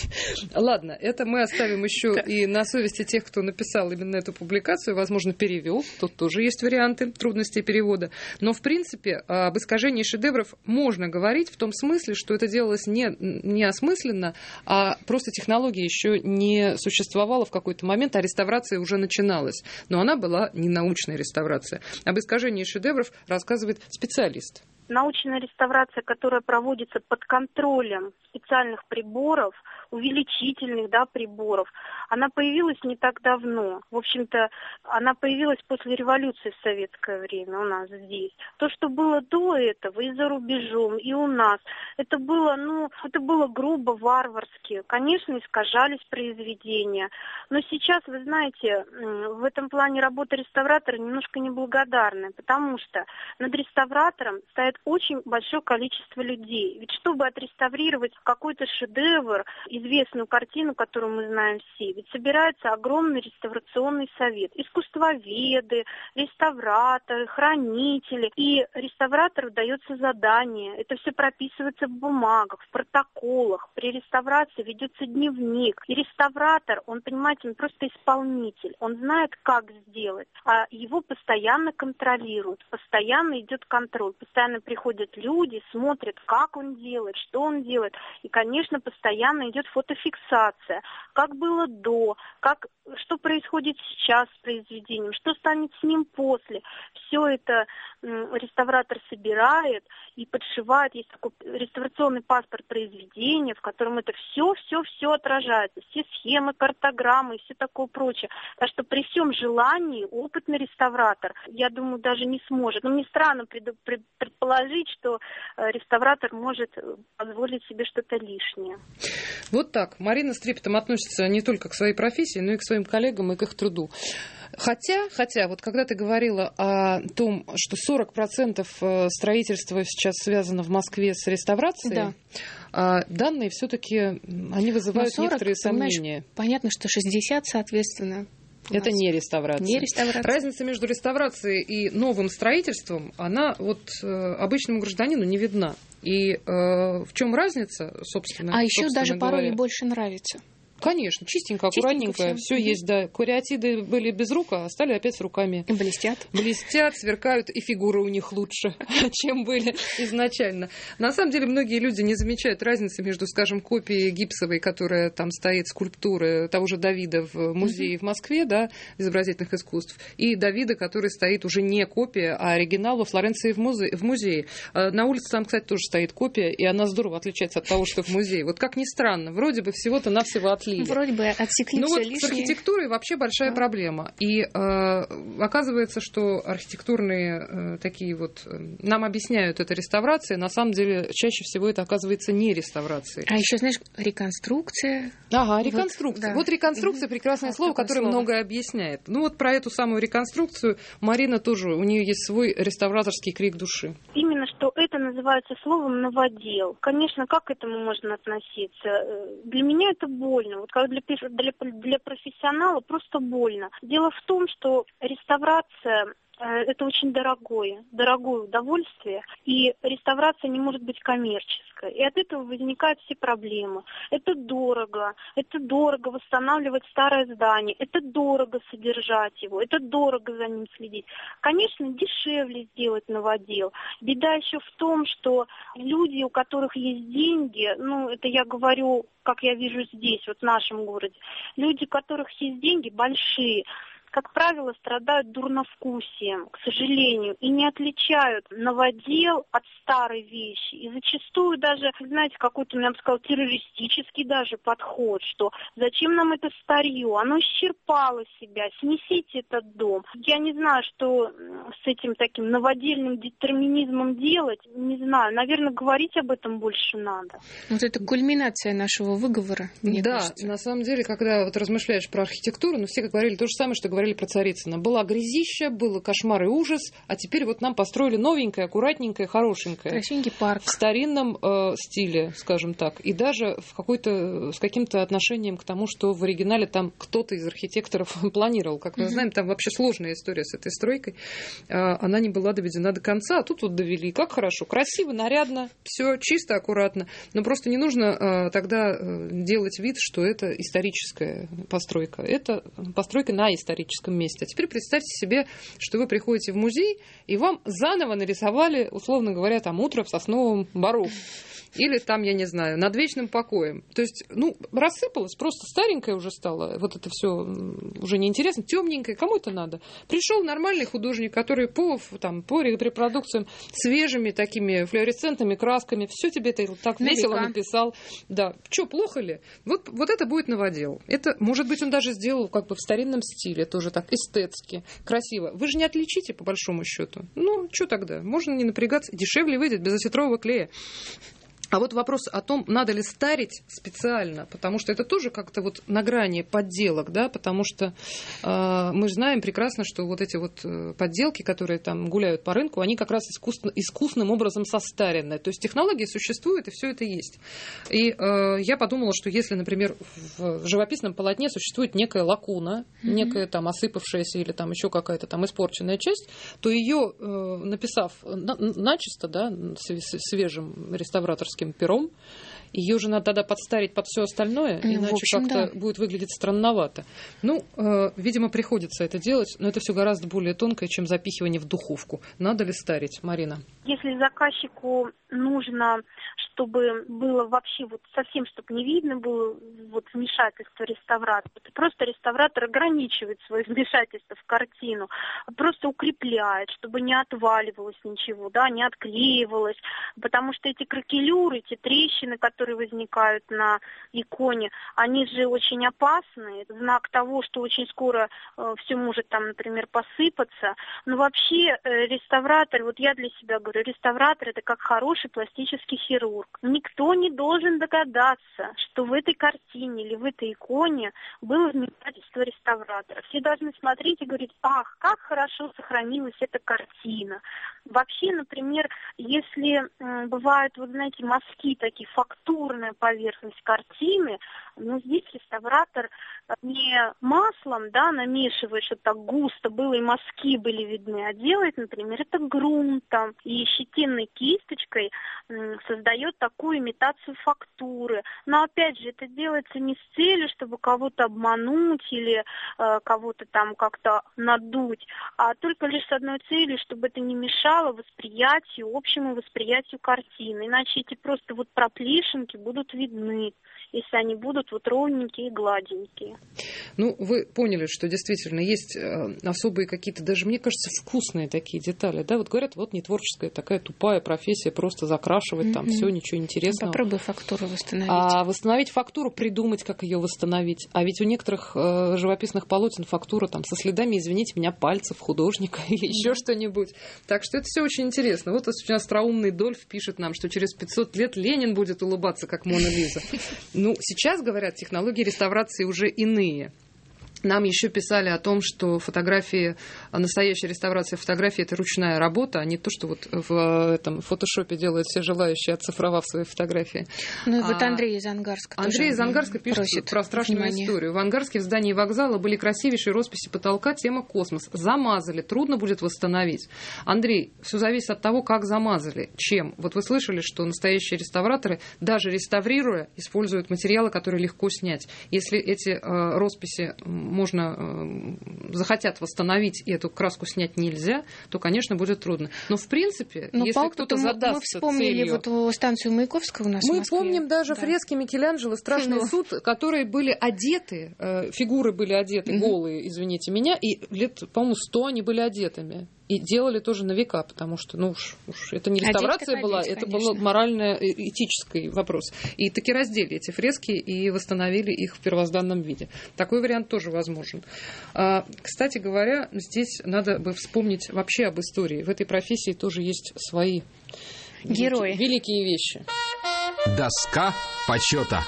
Ладно, это мы оставим еще и на совести тех, кто написал именно эту публикацию, возможно, перевел. Тут тоже есть варианты трудностей перевода. Но, в принципе, об искажении шедевров можно говорить в том смысле, что это делалось не, не осмысленно, а просто технология еще не существовала в какой-то момент, а реставрация уже начиналась. Но она была не научная реставрация. Об искажении шедевров рассказывает специалист. Научная реставрация, которая проводится под контролем специальных приборов, увеличительных, да, приборов, она появилась не так давно. В общем-то, она появилась после революции в советское время у нас здесь. То, что было до этого и за рубежом, и у нас, это было, ну, это было грубо, варварски. Конечно, искажались произведения. Но сейчас, вы знаете, в этом плане работа реставратора немножко неблагодарная, потому что над реставратором стоит очень большое количество людей. Ведь чтобы отреставрировать какой-то шедевр, известную картину, которую мы знаем все, ведь собирается огромный реставрационный совет. Искусствоведы, реставраторы, хранители. И реставратору дается задание. Это все прописывается в бумагах, в протоколах. При реставрации ведется дневник. И реставратор, он, понимаете, он просто исполнитель. Он знает, как сделать. А его постоянно контролируют. Постоянно идет контроль. Постоянно приходят люди, смотрят, как он делает, что он делает. И, конечно, постоянно идет фотофиксация. Как было до, как, что происходит сейчас с произведением, что станет с ним после. Все это м, реставратор собирает и подшивает. Есть такой реставрационный паспорт произведения, в котором это все-все-все отражается. Все схемы, картограммы и все такое прочее. Так что при всем желании опытный реставратор, я думаю, даже не сможет. Но мне странно пред, пред, предположить, что э, реставратор может позволить себе что-то лишнее. Вот так. Марина с трепетом относится не только к своей профессии, но и к своим коллегам и к их труду. Хотя, хотя, вот когда ты говорила о том, что сорок процентов строительства сейчас связано в Москве с реставрацией, да. данные все-таки, они вызывают сорок, некоторые сомнения. Понятно, что шестьдесят, соответственно. Это не реставрация. не реставрация. Разница между реставрацией и новым строительством, она вот э, обычному гражданину не видна. И э, в чем разница, собственно? А еще даже говоря, порой больше нравится. Конечно, чистенько, аккуратненько, все угу. есть, да. Кариатиды были без рук, а стали опять с руками. И блестят. Блестят, сверкают, и фигуры у них лучше, чем были изначально. На самом деле, многие люди не замечают разницы между, скажем, копией гипсовой, которая там стоит, скульптуры того же Давида в музее угу. в Москве, да, изобразительных искусств, и Давида, который стоит уже не копия, а оригинал во Флоренции в музее. В музее. На улице там, кстати, тоже стоит копия, и она здорово отличается от того, что в музее. Вот как ни странно, вроде бы всего-то навсего отличается. слили. Вроде бы отсекли ну, все вот лишнее. С архитектурой вообще большая а. проблема. И э, оказывается, что архитектурные э, такие вот... Э, нам объясняют это реставрации, на самом деле чаще всего это оказывается не реставрацией. А еще, знаешь, реконструкция. Ага, реконструкция. Вот, да. вот реконструкция – прекрасное слово, которое слово. многое объясняет. Ну вот про эту самую реконструкцию Марина тоже, у нее есть свой реставраторский крик души. Именно что это называется словом «новодел». Конечно, как к этому можно относиться? Для меня это больно. Вот как для, для, для профессионала просто больно. Дело в том, что реставрация... Это очень дорогое, дорогое удовольствие, и реставрация не может быть коммерческой. И от этого возникают все проблемы. Это дорого, это дорого восстанавливать старое здание, это дорого содержать его, это дорого за ним следить. Конечно, дешевле сделать новодел. Беда еще в том, что люди, у которых есть деньги, ну, это я говорю, как я вижу здесь, вот в нашем городе, люди, у которых есть деньги большие, как правило, страдают дурновкусием, к сожалению, и не отличают новодел от старой вещи. И зачастую даже, знаете, какой-то, я бы сказала, террористический даже подход, что зачем нам это старье, оно исчерпало себя, снесите этот дом. Я не знаю, что с этим таким новодельным детерминизмом делать, не знаю, наверное, говорить об этом больше надо. Вот это кульминация нашего выговора, мне да, кажется. На самом деле, когда вот размышляешь про архитектуру, ну, все как говорили то же самое, что говорили про Царицына. Была грязища, было кошмар и ужас, а теперь вот нам построили новенькое, аккуратненькое, хорошенькое. Красивенький парк. В старинном э, стиле, скажем так. И даже в какой-то, с каким-то отношением к тому, что в оригинале там кто-то из архитекторов планировал. Как мы mm-hmm. знаем, там вообще сложная история с этой стройкой. Э, она не была доведена до конца, а тут вот довели. Как хорошо, красиво, нарядно, все чисто, аккуратно. Но просто не нужно э, тогда э, делать вид, что это историческая постройка. Это постройка на историческом месте. А теперь представьте себе, что вы приходите в музей, и вам заново нарисовали, условно говоря, там утро в сосновом бору. Или там, я не знаю, над вечным покоем. То есть, ну, рассыпалось, просто старенькое уже стало. Вот это все уже неинтересно, темненькое. Кому это надо? Пришел нормальный художник, который по, там, по репродукциям свежими такими флуоресцентными красками, все тебе это так весело Велика. написал. Да. Что, плохо ли? Вот, вот это будет новодел. Это, может быть, он даже сделал как бы в старинном стиле, тоже так эстетски, красиво. Вы же не отличите, по большому счету. Ну, что тогда? Можно не напрягаться. Дешевле выйдет без осетрового клея. А вот вопрос о том, надо ли старить специально, потому что это тоже как-то вот на грани подделок, да, потому что э, мы знаем прекрасно, что вот эти вот подделки, которые там гуляют по рынку, они как раз искусно, искусным образом состарены. То есть технологии существуют, и все это есть. И э, я подумала, что если, например, в, в живописном полотне существует некая лакуна, mm-hmm. некая там осыпавшаяся или там еще какая-то там испорченная часть, то ее, э, написав на, начисто, да, свежим реставраторским пером, ее же надо тогда подстарить под все остальное, ну, иначе общем, как-то да. будет выглядеть странновато. Ну, э, видимо, приходится это делать, но это все гораздо более тонкое, чем запихивание в духовку. Надо ли старить, Марина? Если заказчику нужно, чтобы было вообще вот совсем, чтобы не видно было вот вмешательство реставратора, то просто реставратор ограничивает свое вмешательство в картину, просто укрепляет, чтобы не отваливалось ничего, да, не отклеивалось, потому что эти кракелюры, эти трещины, которые возникают на иконе, они же очень опасны, это знак того, что очень скоро э, все может там, например, посыпаться. Но вообще э, реставратор, вот я для себя говорю, реставратор это как хороший пластический хирург. Никто не должен догадаться, что в этой картине или в этой иконе было вмешательство реставратора. Все должны смотреть и говорить: ах, как хорошо сохранилась эта картина. Вообще, например, если э, бывают, вот знаете, мазки такие, фактурная поверхность картины, но здесь реставратор не маслом, да, намешивает, чтобы так густо было и мазки были видны, а делает, например, это грунтом и щетинной кисточкой создает такую имитацию фактуры. Но опять же, это делается не с целью, чтобы кого-то обмануть или э, кого-то там как-то надуть, а только лишь с одной целью, чтобы это не мешало восприятию, общему восприятию картины. Иначе эти просто вот проплешинки будут видны. если они будут вот ровненькие и гладенькие. Ну, вы поняли, что действительно есть особые какие-то, даже, мне кажется, вкусные такие детали, да, вот говорят, вот не творческая, такая тупая профессия, просто закрашивать mm-hmm. там все, ничего интересного. Попробуй фактуру восстановить. А восстановить фактуру, придумать, как ее восстановить. А ведь у некоторых э, живописных полотен фактура там со следами, извините меня, пальцев художника или mm-hmm. еще что-нибудь. Так что это все очень интересно. Вот очень остроумный Дольф пишет нам, что через пятьсот лет Ленин будет улыбаться, как Мона Лиза. Ну, сейчас, говорят, технологии реставрации уже иные. Нам еще писали о том, что фотографии, настоящая реставрация фотографий – это ручная работа, а не то, что вот в этом фотошопе делают все желающие, оцифровав свои фотографии. Ну и вот Андрей из Ангарска Андрей из Ангарска пишет про страшную внимание. историю. В Ангарске в здании вокзала были красивейшие росписи потолка, тема «Космос». Замазали, трудно будет восстановить. Андрей, все зависит от того, как замазали, чем. Вот вы слышали, что настоящие реставраторы, даже реставрируя, используют материалы, которые легко снять. Если эти э, росписи можно, э, захотят восстановить, и эту краску снять нельзя, то, конечно, будет трудно. Но, в принципе, Но если кто-то задастся мы вспомнили целью... вот станцию Маяковского у нас Мы в Москве. помним даже да. фрески Микеланджело «Страшный ну. суд», которые были одеты, э, фигуры были одеты, mm-hmm. голые, извините меня, и лет, по-моему, сто они были одетыми. И делали тоже на века, потому что, ну уж, уж это не реставрация одеть, была, одеть, это был морально-этический вопрос. И таки раздели эти фрески и восстановили их в первозданном виде. Такой вариант тоже возможен. А, кстати говоря, здесь надо бы вспомнить вообще об истории. В этой профессии тоже есть свои герои. Великие, великие вещи. Доска почета.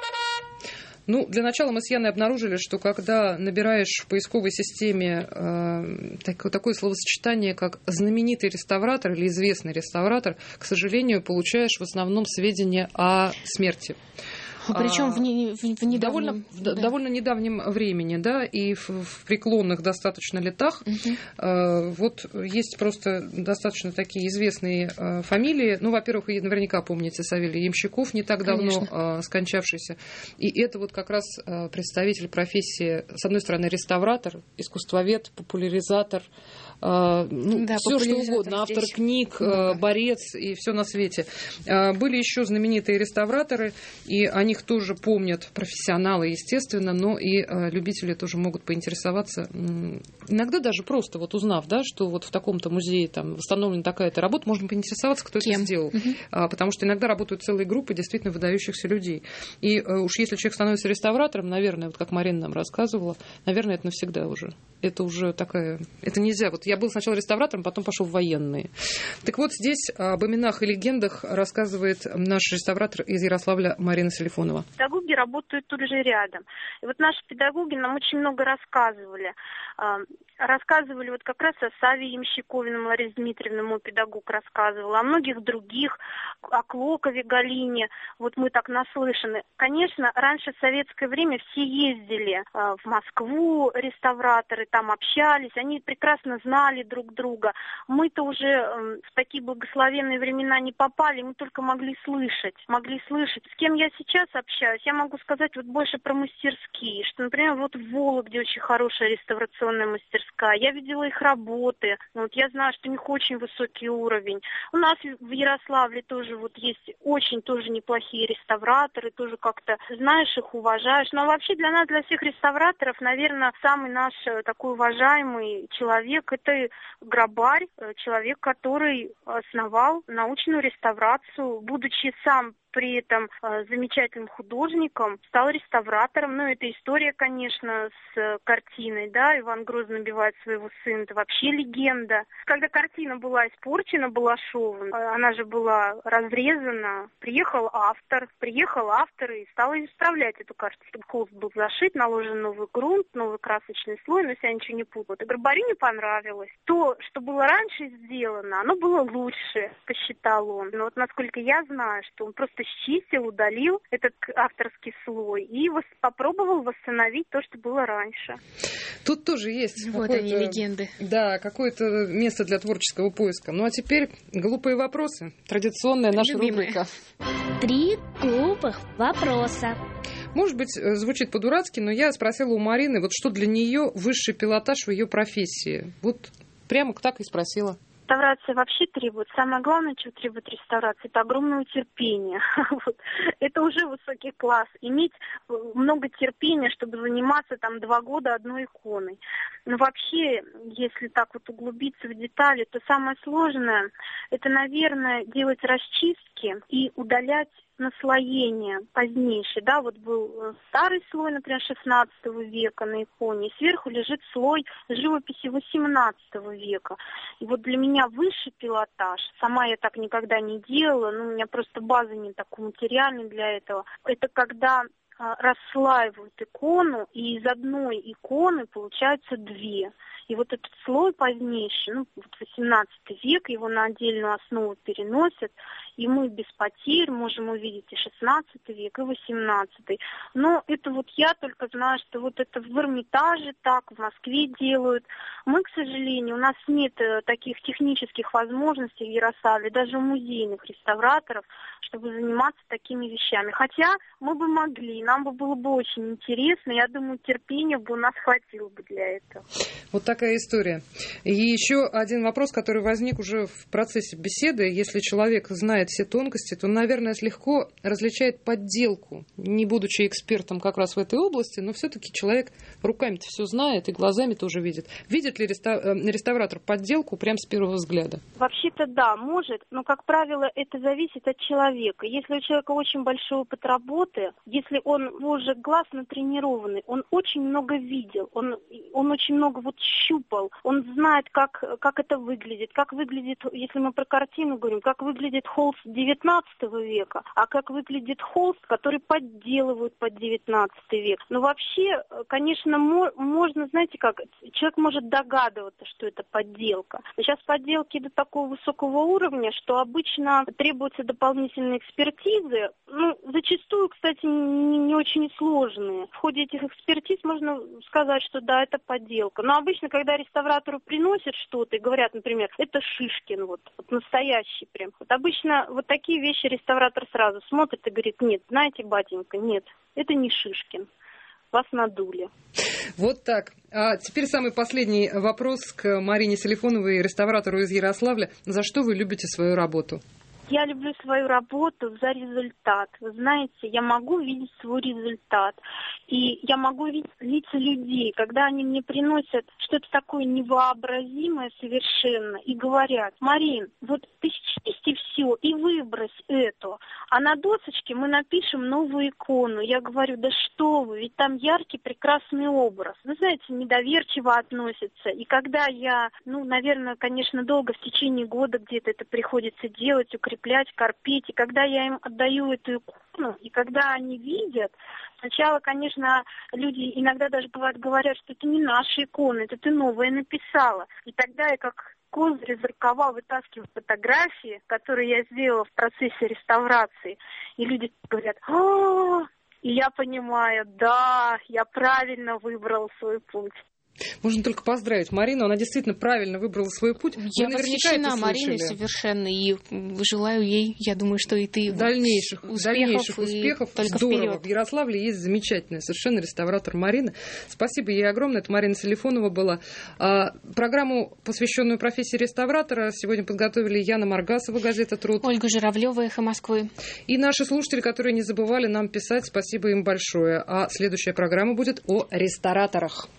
Ну, для начала мы с Яной обнаружили, что когда набираешь в поисковой системе э, так, такое словосочетание, как знаменитый реставратор или известный реставратор, к сожалению, получаешь в основном сведения о смерти. Причем в, не, в, в недавнем... Довольно, да. в довольно недавнем времени, да, и в, в преклонных достаточно летах. Угу. Э, вот есть просто достаточно такие известные э, фамилии. Ну, во-первых, вы наверняка помните Савелий Ямщиков, не так давно э, скончавшийся. И это вот как раз э, представитель профессии, с одной стороны, реставратор, искусствовед, популяризатор, Uh, ну, да, все что угодно, автор здесь. книг, да. борец и все на свете. Uh, были еще знаменитые реставраторы, и о них тоже помнят профессионалы, естественно, но и uh, любители тоже могут поинтересоваться. Иногда даже просто вот узнав, да, что вот в таком-то музее там восстановлена такая-то работа, можно поинтересоваться, кто Кем? это сделал. Угу. Uh, потому что иногда работают целые группы действительно выдающихся людей. И uh, уж если человек становится реставратором, наверное, вот как Марина нам рассказывала, наверное, это навсегда уже. Это уже такая... Это нельзя. Вот я был сначала реставратором, потом пошел в военные. Так вот, здесь об именах и легендах рассказывает наш реставратор из Ярославля Марина Селифонова. Педагоги работают тут же рядом. И вот наши педагоги нам очень много рассказывали. Рассказывали вот как раз о Саве Ямщикове, Ларисе Дмитриевне, мой педагог рассказывал, о многих других, о Клокове Галине. Вот мы так наслышаны. Конечно, раньше в советское время все ездили в Москву, реставраторы, там общались, они прекрасно знали друг друга. Мы-то уже в такие благословенные времена не попали, мы только могли слышать, могли слышать. С кем я сейчас общаюсь, я могу сказать вот больше про мастерские, что, например, вот в Вологде очень хорошая реставрационная мастерская. Я видела их работы, вот я знаю, что у них очень высокий уровень. У нас в Ярославле тоже вот есть очень тоже неплохие реставраторы, тоже как-то знаешь их, уважаешь. Но вообще для нас, для всех реставраторов, наверное, самый наш такой уважаемый человек – это Грабарь, человек, который основал научную реставрацию, будучи сам при этом э, замечательным художником, стал реставратором. Ну, это история, конечно, с картиной, да, Иван Грозный убивает своего сына, это вообще легенда. Когда картина была испорчена Балашовым, э, она же была разрезана, приехал автор, приехал автор и стал исправлять эту картину. Холст был зашит, наложен новый грунт, новый красочный слой, но если я ничего не путаю. И Грабарю не понравилось. То, что было раньше сделано, оно было лучше, посчитал он. Но вот насколько я знаю, что он просто счистил, удалил этот авторский слой и вос- попробовал восстановить то, что было раньше. Тут тоже есть вот они, легенды. Да, какое-то место для творческого поиска. Ну а теперь глупые вопросы. Традиционная наша Любимые. рубрика. Три глупых вопроса. Может быть, звучит по-дурацки, но я спросила у Марины, вот что для нее высший пилотаж в ее профессии. Вот прямо так и спросила. Реставрация вообще требует, самое главное, чего требует реставрация, это огромного терпения. Вот. Это уже высокий класс. Иметь много терпения, чтобы заниматься там два года одной иконой. Но вообще, если так вот углубиться в детали, то самое сложное, это, наверное, делать расчистки и удалять наслоение позднейшее, да, вот был старый слой, например, шестнадцатого века на иконе, и сверху лежит слой живописи восемнадцатого века. И вот для меня высший пилотаж, сама я так никогда не делала, ну, у меня просто база не такой материальная для этого, это когда а, расслаивают икону, и из одной иконы получаются две. И вот этот слой позднейший, ну, вот восемнадцатый век, его на отдельную основу переносят, и мы без потерь можем увидеть и шестнадцатый век, и восемнадцатый. Но это вот я только знаю, что вот это в Эрмитаже так, в Москве делают. Мы, к сожалению, у нас нет таких технических возможностей в Ярославле, даже у музейных реставраторов, чтобы заниматься такими вещами. Хотя мы бы могли, нам бы было бы очень интересно, я думаю, терпения бы у нас хватило бы для этого. Вот такая история. И еще один вопрос, который возник уже в процессе беседы. Если человек знает все тонкости, то, наверное, легко различает подделку, не будучи экспертом как раз в этой области, но все-таки человек руками-то все знает и глазами тоже видит. Видит ли реставратор подделку прямо с первого взгляда? Вообще-то да, может, но, как правило, это зависит от человека. Если у человека очень большой опыт работы, если он уже глаз натренированный, он очень много видел, он, он очень много вот щупал, он знает, как, как это выглядит, как выглядит, если мы про картину говорим, как выглядит холст девятнадцатого века, а как выглядит холст, который подделывают под девятнадцатый век. Но вообще, конечно, мо- можно, знаете как, человек может догадываться, что это подделка. Но сейчас подделки до такого высокого уровня, что обычно требуются дополнительные экспертизы, ну, зачастую, кстати, не, не очень сложные. В ходе этих экспертиз можно сказать, что да, это подделка. Но обычно, когда реставратору приносят что-то и говорят, например, это Шишкин, вот, вот настоящий прям. Вот обычно вот такие вещи реставратор сразу смотрит и говорит, нет, знаете, батенька, нет, это не Шишкин. Вас надули. Вот так. А теперь самый последний вопрос к Марине Селифоновой, реставратору из Ярославля. За что вы любите свою работу? Я люблю свою работу за результат. Вы знаете, я могу видеть свой результат. И я могу видеть лица людей, когда они мне приносят что-то такое невообразимое совершенно и говорят, Марин, вот ты чисти все и выбрось это. А на досочке мы напишем новую икону. Я говорю, да что вы, ведь там яркий, прекрасный образ. Вы знаете, недоверчиво относятся. И когда я, ну, наверное, конечно, долго в течение года где-то это приходится делать, укреплять, корпеть. И когда я им отдаю эту икону, и когда они видят, сначала, конечно, люди иногда даже бывает говорят, что это не наша икона, это ты новое написала. И тогда я как козырь из рукава вытаскиваю фотографии, которые я сделала в процессе реставрации. И люди говорят, а и я понимаю, да, я правильно выбрала свой путь. Можно только поздравить Марину, она действительно правильно выбрала свой путь. Я восхищена Мариной совершенно, и желаю ей, я думаю, что и ты дальнейших успехов, дальнейших успехов. Только здорово. вперед. В Ярославле есть замечательная совершенно реставратор Марина. Спасибо ей огромное. Это Марина Селифонова была. А, программу, посвященную профессии реставратора, сегодня подготовили Яна Маргасова, газета «Труд». Ольга Журавлева, «Эхо Москвы». И наши слушатели, которые не забывали нам писать, спасибо им большое. А следующая программа будет о рестораторах.